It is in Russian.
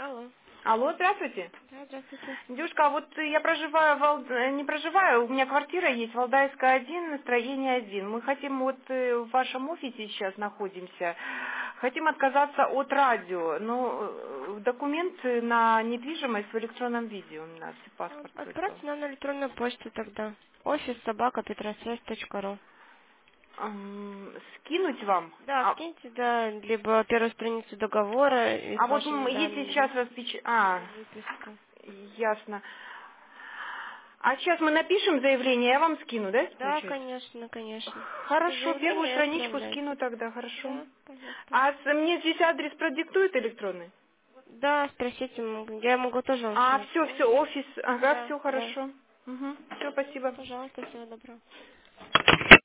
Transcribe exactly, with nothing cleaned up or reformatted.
Алло. Алло, здравствуйте. Да, здравствуйте. Девушка, а вот я проживаю, в Вал- э, не проживаю, у меня квартира есть, Валдайская один, строение один. Мы хотим, вот э, в вашем офисе сейчас находимся, хотим отказаться от радио, но э, документы на недвижимость в электронном виде у нас, и А, паспорт только. Отправьте нам на электронную почту тогда. Офис собака петросвязь точка ру. М, Скинуть вам? Да, А, скиньте, да, либо первую страницу договора и с а вот м, вашими если данными, сейчас распеч... А, и выписку. ясно. А сейчас мы напишем заявление, я вам скину, да, Да, получается? конечно, конечно. Это Хорошо, первую заявление страничку отправляйте. скину тогда, хорошо. Да, пожалуйста. А с- мне здесь адрес продиктует электронный? Да, спросите, могу. Я могу тоже вам А, скинуть все, все, офис. офис, ага, Да, все да. хорошо. Угу. Все, спасибо. Пожалуйста, всего доброго.